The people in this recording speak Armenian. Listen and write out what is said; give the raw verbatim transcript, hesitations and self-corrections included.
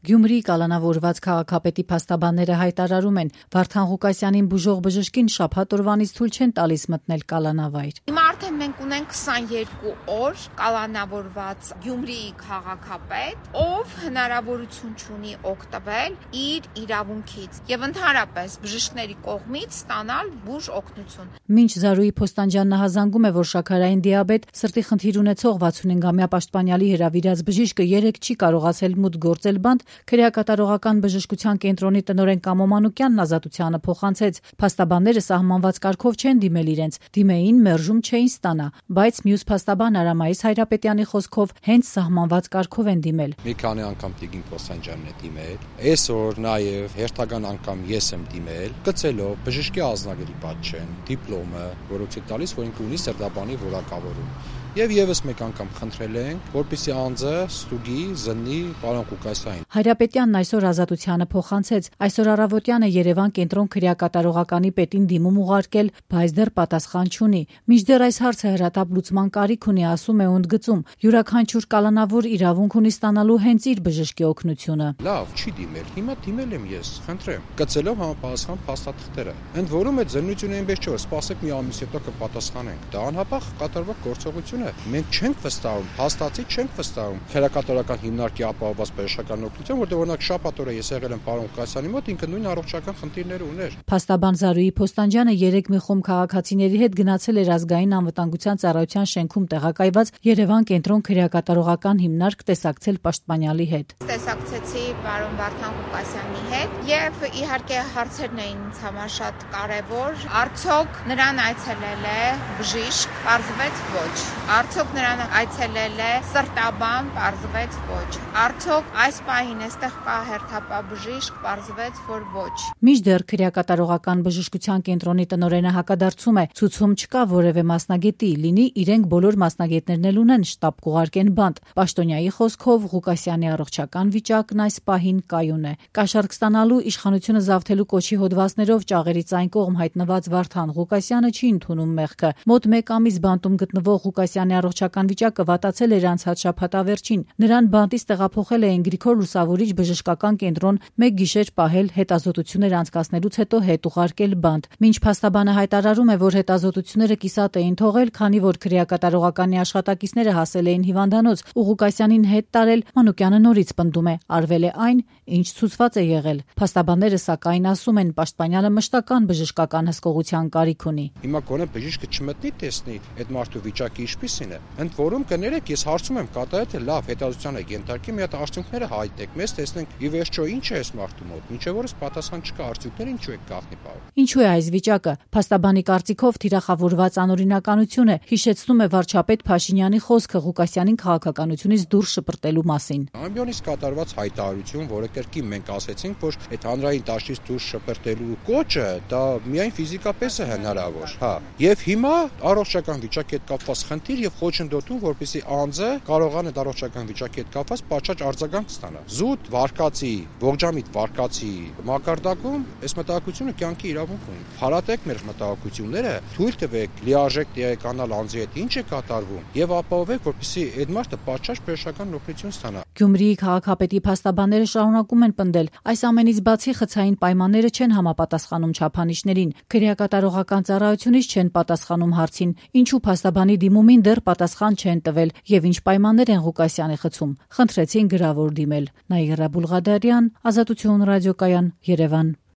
Գյումրիի կալանավորված քաղաքապետի փաստաբանները հայտարարում են, Վարդան Ղուկասյանին բուժող բժշկին շաբաթ օրվանից թույլ չեն տալիս մտնել կալանավայր։ Հիմա արդեն մենք ունենք քսաներկու օր կալանավորված Գյումրիի քաղաքապետ, ով հնարավորություն ունի օգտվել իր իրավունքից եւ ընդհանրապես բժիշկների կողմից ստանալ բուժ օգնություն։ Մինչ Զարուհի Փոստանջյանն հազանգում է, որ շաքարային դիաբետ, սրտի խնդիր ունեցող վաթսունհինգամյա պաշտպանյալի հրավիրած բժիշկը երեկ չի կարողացել մուտք գործել բանտ, քրեակատարողական բժշկության կենտրոնի տնօրեն Կամո Մանուկյանն ազատությանը փոխանցեց։ Փաստաբանները սահմանված կարգով չեն դիմել իրենց, դիմեին մերժում չէին ստանա, բայց մյուս փաստաբան Արամայիս Հայրապետյանի խոսքով հենց սահմանված կարգով են դիմել։ Մի քանի անգամ Տիգին Փոստանջյանն է դիմել, այսօր նաև հերթական անգամ ես եմ դիմել, գծելով բժշկի ազնագրի պատճեն, դիպլոմը, որոնց է տալիս, որ ինքը ունի սրտաբանի որակավորում։ Եվ եւս մեկ անգամ խնդրել ենք, որպեսզի անձը ստուգի զննի պարոն Ղուկասյանին։ Հայրապետյանն այսօր ազատությանը փոխանցեց, այսօր առավոտյանը Երևան կենտրոն քրեակատարողականի պետին դիմում ուղարկել, բայց դեռ պատասխան չունի։ Մինչդեռ այս հարցը հրատապ լուծման կարիք ունի, ասում է ընդգծում, յուրաքանչյուր կալանավոր իրավունք ունի ստանալու հենց իր բժշկի օգնությունը։ Լավ, չի դիմել, հիմա դիմել եմ ես, խնդրեմ, գծելով համապատասխան փաստաթղթերը։ Ընդ որում այդ զննությունը այնպես չէ, որ սպասեք մի ամիս հետո կպատասխանենք։ Դա անհապաղ կատարվող գործողություն է։ Մենք չենք վստահում, հաստատի չենք վստահում քրեակատարական հիմնարկի ապահովված բժշկական օգնություն, որտեղ օրինակ շաբաթ օրը ես եղել եմ պարոն Ղուկասյանի մոտ, ինքը նույն առողջական խնդիրներ ուներ։ Փաստաբան Զարուհի Փոստանջյանը երեկ մի խումբ քաղաքացիների հետ գնացել էր ազգային անվտանգության ծառայության շենքում տեղակայված Երևան կենտրոն քրեակատարողական հիմնարկ տեսակցել պաշտպանյալի հետ։ Տեսակցեցի պարոն Վարդան Ղուկասյանի հետ եւ իհարկե հարցերն էին ինձ համար շատ կարեւոր։ Արդյոք նրան այցելել է բժիշկ, պարզվեց ոչ։ Արդյոք նրան այցելել է սրտաբան, պարզվեց ոչ։ Արդյոք այս պահին այստեղ կա հերթապահ բժիշկ, պարզվեց, որ ոչ։ Մինչդեռ քրեակատարողական բժշկության կենտրոնի տնօրենը հակադարձում է, ցուցում չկա որևէ մասնագետի, լինի իրենք բոլոր մասնագետներն էլ ունեն շտաբ կուղարկեն բանտ։ Պաշտոնյայի խոսքով Ղուկասյանի առողջական վիճակն այս պահին կայուն է։ Կաշառք ստանալու իշխանությունը զավթելու կոչի հոդվածներով ճաղերից այն կողմ հայտնված Վարդան Ղուկասյանը չի ընդունում մեղքը։ Մոտ մեկ ամիս բանտում գտնվող Ղուկասյանի առողջական վիճակը վատացել էր անցած շաբաթավերջին։ Նրան բանտից տեղափոխել էին Գրիգոր Լուսավորիչ բժշկական կենտրոն, մեկ գիշեր պահել, հետազոտություններ անցկացնելուց հետո հետ ուղարկել բանտ։ Մինչ փաստաբանը հայտարարում է, որ հետազոտությունները կիսատ էին թողել, քանի որ քրեակատարողականի աշխատակիցները հասել էին հիվանդանոց, ու Ղուկասյանին հետ տարել, Մանուկյանը նորից պնդում է, արվել է այն, ինչ ցուցված է եղել։ Փաստաբանները սակայն ասում են, պաշտպանյալը մշտական բժշկական հսկողության կարիք ունի։ Հիմա գոնե բժիշկը չմտնի տեսնի այդ մարդու վիճակը ինչպիսին է։ Ընդ որում կներեք, ես հարցում եմ կատարել թե լավ հետազոտության եք ենթարկի, մի հատ արդյունքները հայտեք, մեզ տեսնենք ի վերջո ինչ է այս մարդու մոտ։ Մինչև օրս պատասխան չկա, արդյունքները ինչու եք գաղտնի պահում։ Ինչու է այս վիճակը։ Փաստաբանի կարծիքով թիրախավորված անօրինականություն է, հիշեցնում է վարչապետ Փաշինյանի խոսքը Ղուկասյանին քաղաքականությունից դուրս շպրտելու մասին։ Ամբիոնից կատարված հայտարարություն, որը կրկին մենք ասեցինք, որ այդ հանրային դաշտից դուրս շպրտելու կոչը դա միայն ֆիզիկապես է հնարավոր, հա։ Եվ հիմա առողջական վիճակի հետ կապված խնդիր եւ խոչընդոտում, որպեսզի անձը կարողանա այդ առողջական վիճակի հետ կապված պատշաճ արձագանք ստանա։ Զուտ վարկածի, ողջամիտ վարկածի մակարդակում այս մտահոգությունը կյանքի իրավունք ունի։ Հարատեք մեր մտահոգությունները, թույլ տվեք լիարժեք տեղեկանալ անձի հետ ինչ է կատարվում եւ ապահովեք, որպեսզի այդ մարդը պատշաճ բժշկական օգնություն ստանա։ Գյումրիի քաղաքապետի փաստաբանները շարունակում են պնդել, այս ամենից բացի խցային պայմանները չեն համապատասխանում չափանիշներին, քրեակատարողական ծառայությունից չեն պատասխանում հարցին, ինչու փաստաբանի դիմումին դեռ պատասխան չեն տվել եւ ինչ պայմաններ են Ղուկասյանի խցում։ Խնդրեցին գրավոր դիմել։ Նաիրա Բուլղադարյան, Ազատություն ռադիոկայան, Երևան։